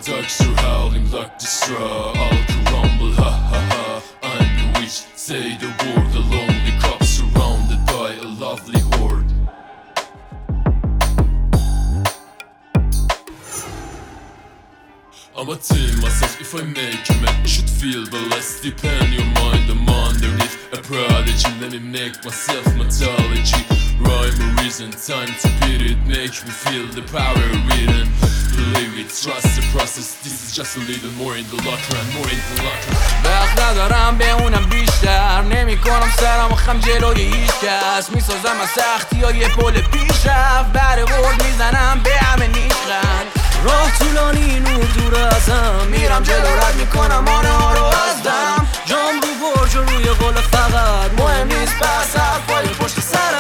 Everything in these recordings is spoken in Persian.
dogs are howling like the straw. All crumble, ha ha ha. I'm the witch, say the word. The lonely cop surrounded by a lovely horde. I'm a team myself, if I make a man, you should feel the less deep in your mind. I'm underneath a prodigy, let me make myself mythology. Rhyme or reason, time to beat it, make me feel the power within. Believe it, trust the process, this is just a little more in the locker and more in the locker. وقت ندارم به اونم بیشتر، نمی کنم سرم و خم جلوی هیچ کس. میسازم از سختی ها یه پل پیشرفت، بره ورد میزنم به همه نیخند. راه طولانی، نور دور ازم، میرم جلو رد میکنم آنه ها رو از دم. جام رو برج و روی قول فقط مهم نیست بس حرفای پشت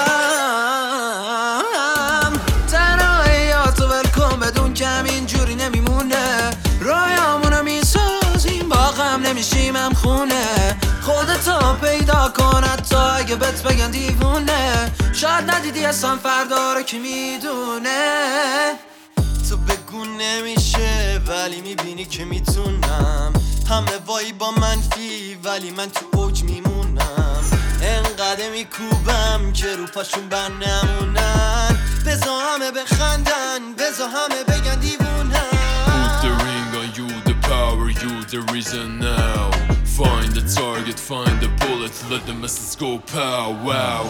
سرم. تنهاییاتو ول کن بدون که همینجوری نمیمونه. رایمونو میسازیم با غم نمیشیم هم خونه. خودتو پیدا کن حتی اگه بهت بگن دیوونه. شاید ندیدی اصلا فردا رو کی میدونه. تو بگو نمیشه ولی میبینی که میتونم. همه وای با منفی ولی من تو اوج میمونم. انقدر میکوبم که رو پاشون بر نمونن. بزا همه بخندن، بزا همه بگن دیوونم. Put the ring on you, the power, you the reason now. Find the target, find the bullet, let the message go pow wow.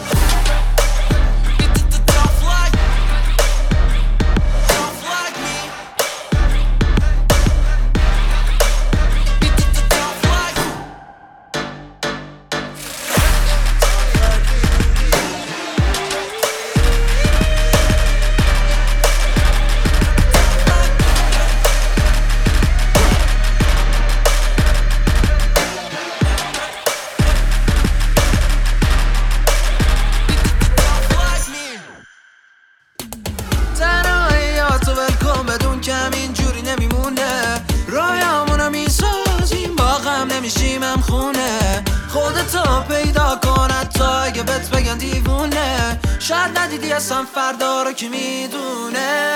بدون که همینجوری نمیمونه. رایمونو میسازیم با غم نمیشیم هم خونه. خودتو پیدا کن حتی اگه بهت بگن دیوونه. شاید ندیدی اصلا فردا رو کی میدونه.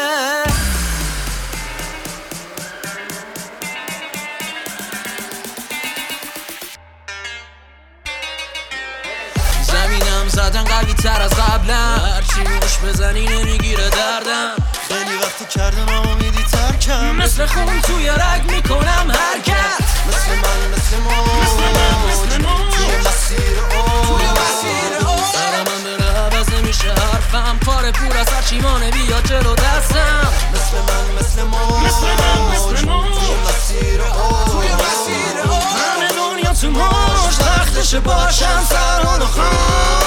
زمینم زدن قوی تر از قبلم، هرچی روش بزنی نمیگیره دردم. خیلی وقتی کردم اما میدی ترکم. مثل خون توی رگ میکنم حرکت. مثل من مثل موج توی مسیر اوج. سرم هم بره عوض نمیشه حرفم. کار پور از هرچیمانه بیا جلو دستم. مثل من مثل موج توی مسیر اوج. همه دنیا تو موج، تختش باشم سرحال و خان.